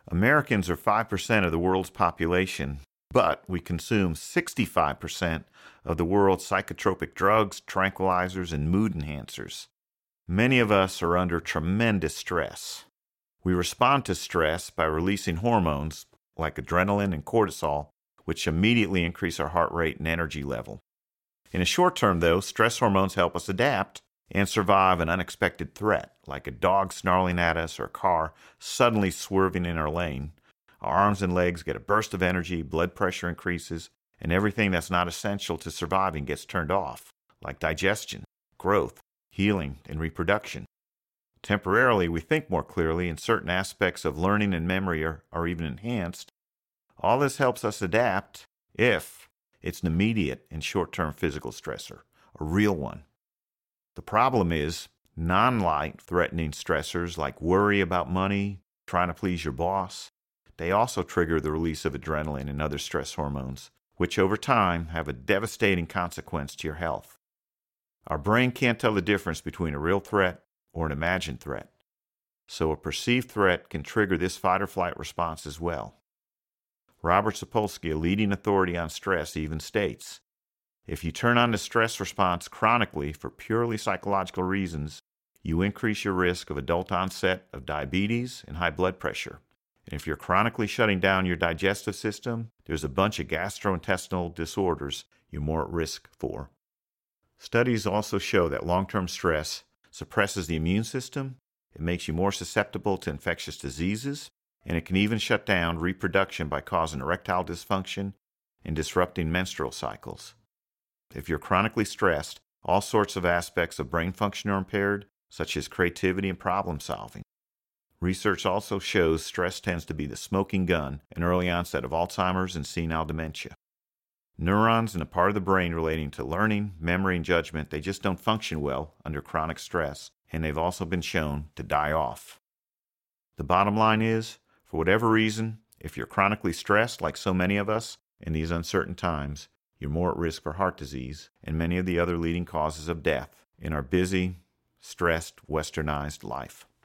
Americans are 5% of the world's population, but we consume 65% of the world's psychotropic drugs, tranquilizers, and mood enhancers. Many of us are under tremendous stress. We respond to stress by releasing hormones like adrenaline and cortisol, which immediately increase our heart rate and energy level. In the short term, though, stress hormones help us adapt and survive an unexpected threat, like a dog snarling at us or a car suddenly swerving in our lane. Our arms and legs get a burst of energy, blood pressure increases, and everything that's not essential to surviving gets turned off, like digestion, growth, healing, and reproduction. Temporarily, we think more clearly, and certain aspects of learning and memory are even enhanced. All this helps us adapt if it's an immediate and short-term physical stressor, a real one. The problem is non-life-threatening stressors like worry about money, trying to please your boss. They also trigger the release of adrenaline and other stress hormones, which over time have a devastating consequence to your health. Our brain can't tell the difference between a real threat or an imagined threat, so a perceived threat can trigger this fight-or-flight response as well. Robert Sapolsky, a leading authority on stress, even states, if you turn on the stress response chronically for purely psychological reasons, you increase your risk of adult onset of diabetes and high blood pressure. And if you're chronically shutting down your digestive system, there's a bunch of gastrointestinal disorders you're more at risk for. Studies also show that long-term stress suppresses the immune system, it makes you more susceptible to infectious diseases, and it can even shut down reproduction by causing erectile dysfunction and disrupting menstrual cycles. If you're chronically stressed, all sorts of aspects of brain function are impaired, such as creativity and problem solving. Research also shows stress tends to be the smoking gun in early onset of Alzheimer's and senile dementia. Neurons in a part of the brain relating to learning, memory, and judgment, they just don't function well under chronic stress, and they've also been shown to die off. The bottom line is, for whatever reason, if you're chronically stressed like so many of us in these uncertain times, you're more at risk for heart disease and many of the other leading causes of death in our busy, stressed, westernized life.